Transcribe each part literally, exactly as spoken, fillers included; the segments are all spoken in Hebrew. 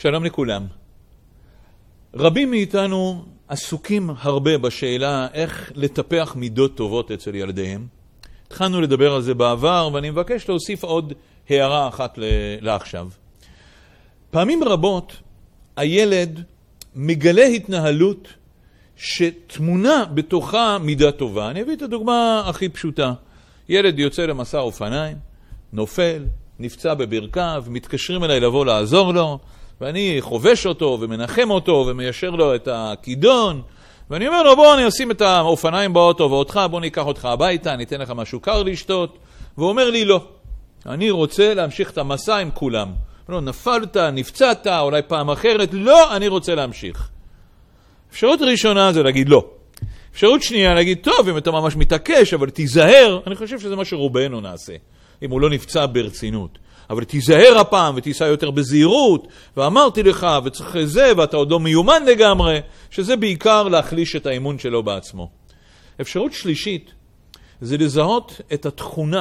שלום לכולם. רבים מאיתנו עסוקים הרבה בשאלה איך לטפח מידות טובות אצל ילדיהם. התחלנו לדבר על זה בעבר, ואני מבקש להוסיף עוד הערה אחת לעכשיו. פעמים רבות הילד מגלה התנהלות שתמונה בתוכה מידה טובה. אני אביא את הדוגמה הכי פשוטה. ילד יוצא למסע אופניים, נופל, נפצע בברכיו, מתקשרים אליי לבוא לעזור לו, ואני חובש אותו ומנחם אותו ומיישר לו את הכידון, ואני אומר לו, בוא אני אשים את האופניים באוטו ואותך, בוא ניקח אותך הביתה, אני אתן לך משהו קר לשתות. והוא אומר לי, לא, אני רוצה להמשיך את המסע עם כולם. לא, נפלת, נפצעת, אולי פעם אחרת, לא, אני רוצה להמשיך. אפשרות ראשונה זה להגיד לא. אפשרות שנייה להגיד, טוב, אם אתה ממש מתעקש, אבל תיזהר, אני חושב שזה מה שרובנו נעשה, אם הוא לא נפצע ברצינות. אבל תיזהר הפעם ותיסע יותר בזהירות, ואמרתי לך, וצריך זה, ואתה עוד לא מיומן לגמרי, שזה בעיקר להחליש את האמון שלו בעצמו. אפשרות שלישית, זה לזהות את התכונה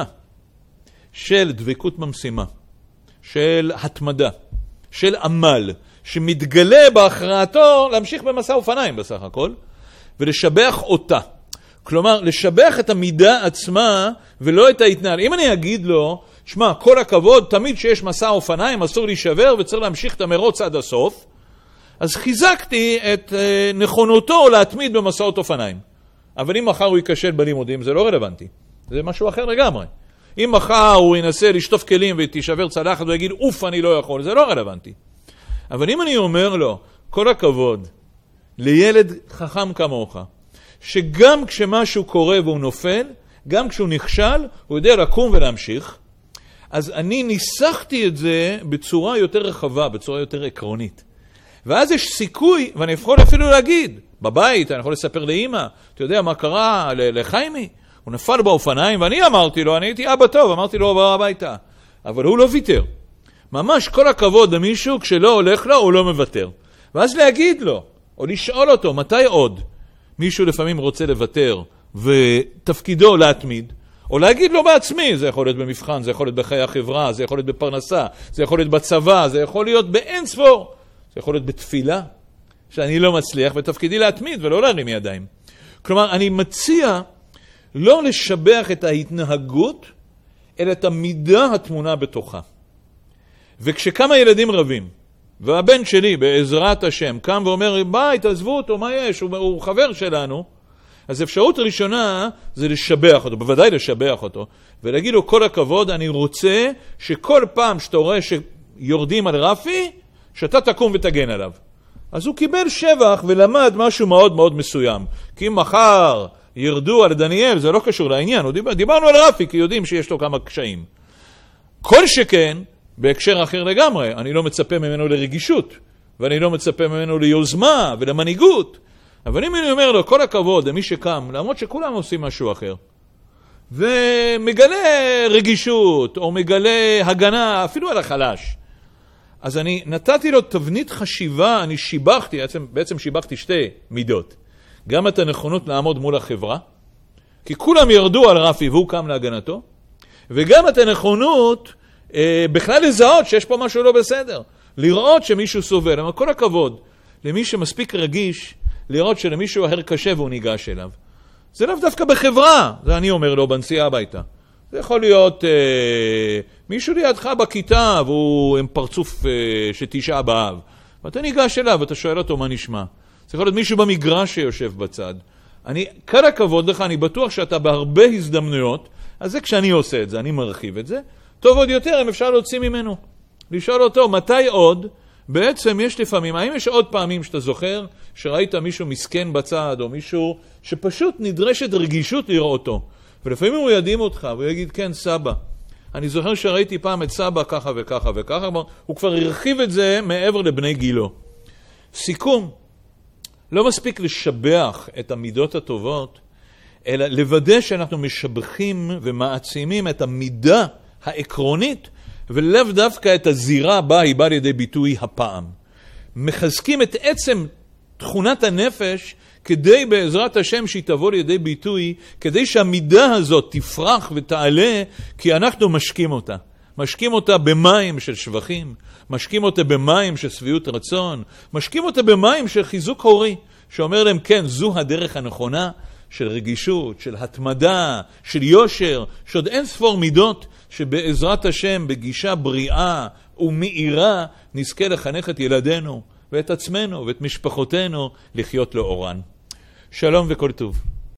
של דבקות במשימה, של התמדה, של עמל, שמתגלה בהכרעתו להמשיך במסע אופניים בסך הכל, ולשבח אותה. כלומר, לשבח את המידה עצמה ולא את ההתנהל. אם אני אגיד לו, שמע, כל הכבוד, תמיד שיש מסע אופניים, אסור להישבר וצריך להמשיך את המרוץ עד הסוף, אז חיזקתי את נכונותו להתמיד במסעות אופניים. אבל אם מחר הוא ייכשל בלימודים, זה לא רלוונטי. זה משהו אחר לגמרי. אם מחר הוא ינסה לשטוף כלים ותישבר צלחת ויגיד, אוף, אני לא יכול, זה לא רלוונטי. אבל אם אני אומר לו, כל הכבוד, לילד חכם כמוך, שגם כשמשהו קורה והוא נופל, גם כשהוא נכשל, הוא יודע לקום ולהמשיך, אז אני ניסחתי את זה בצורה יותר רחבה, בצורה יותר עקרונית. ואז יש סיכוי, ואני יכול אפילו להגיד, בבית, אני יכול לספר לאמא, אתה יודע מה קרה לחיימי? הוא נפל באופניים, ואני אמרתי לו, אני הייתי אבא טוב, אמרתי לו, בוא הביתה. אבל הוא לא ויתר. ממש כל הכבוד למישהו, כשלא הולך לו, הוא לא מוותר. ואז להגיד לו, או לשאול אותו, מתי עוד? מישהו לפעמים רוצה לוותר, ותפקידו להתמיד, או להגיד לו בעצמי, זה יכול להיות במבחן, זה יכול להיות בחיי החברה, זה יכול להיות בפרנסה, זה יכול להיות בצבא, זה יכול להיות באין ספור, זה יכול להיות בתפילה, שאני לא מצליח, ותפקידי להתמיד ולא להרים ידיים. כלומר, אני מציע לא לשבח את ההתנהגות, אלא את המידה התמונה בתוכה. וכשכמה ילדים רבים, והבן שלי בעזרת השם קם ואומר, ביי, תעזבו אותו, מה יש? הוא, הוא חבר שלנו. אז אפשרות הראשונה זה לשבח אותו, בוודאי לשבח אותו, ולהגיד לו כל הכבוד, אני רוצה שכל פעם שאתה רואה שיורדים על רפי, שאתה תקום ותגן עליו. אז הוא קיבל שבח ולמד משהו מאוד מאוד מסוים. כי אם מחר ירדו על דניאל, זה לא קשור לעניין, דיבר, דיברנו על רפי, כי יודעים שיש לו כמה קשיים. כל שכן, בהקשר אחר לגמרי, אני לא מצפה ממנו לרגישות, ואני לא מצפה ממנו ליוזמה ולמנהיגות, אבל אם אני אומר לו, כל הכבוד למי שקם, למרות שכולם עושים משהו אחר, ומגלה רגישות, או מגלה הגנה, אפילו על החלש, אז אני נתתי לו תבנית חשיבה, אני שיבחתי, בעצם, בעצם שיבחתי שתי מידות. גם את הנכונות לעמוד מול החברה, כי כולם ירדו על רפי והוא קם להגנתו, וגם את הנכונות אה, בכלל לזהות שיש פה משהו לא בסדר. לראות שמישהו סובל, אבל כל הכבוד למי שמספיק רגיש, לראות שלמישהו אחר קשה והוא ניגש אליו. זה לאו דווקא בחברה, זה אני אומר לו בנסיעה הביתה. זה יכול להיות אה, מישהו לידך בכיתה והוא עם פרצוף אה, שתשעה באב. ואתה ניגש אליו ואתה שואל אותו מה נשמע. זה יכול להיות מישהו במגרש שיושב בצד. אני, כל הכבוד לך, אני בטוח שאתה בהרבה הזדמנויות, אז זה כשאני עושה את זה, אני מרחיב את זה. טוב עוד יותר, אם אפשר להוציא ממנו. לשאול אותו, מתי עוד? בעצם יש לפעמים, האם יש עוד פעמים שאתה זוכר שראית מישהו מסכן בצד, או מישהו שפשוט נדרשת רגישות לראותו. ולפעמים הוא ידעים אותך, והוא יגיד, כן, סבא. אני זוכר שראיתי פעם את סבא ככה וככה וככה, הוא כבר הרחיב את זה מעבר לבני גילו. סיכום, לא מספיק לשבח את המידות הטובות, אלא לוודא שאנחנו משבחים ומעצימים את המידה העקרונית, ולאו דווקא את הזירה בה היא באה לידי ביטוי הפעם. מחזקים את עצם תכונת הנפש, כדי בעזרת השם שהיא תבוא לידי ביטוי, כדי שהמידה הזאת תפרח ותעלה, כי אנחנו משקים אותה. משקים אותה במים של שבחים, משקים אותה במים של שביעות רצון, משקים אותה במים של חיזוק הורי, שאומר להם, כן, זו הדרך הנכונה של רגישות, של התמדה, של יושר, שעוד אין ספור מידות שבעזרת השם, בגישה בריאה ומאירה, נזכה לחנך את ילדינו ואת עצמנו ואת משפחותינו לחיות לאורן. שלום וכל טוב.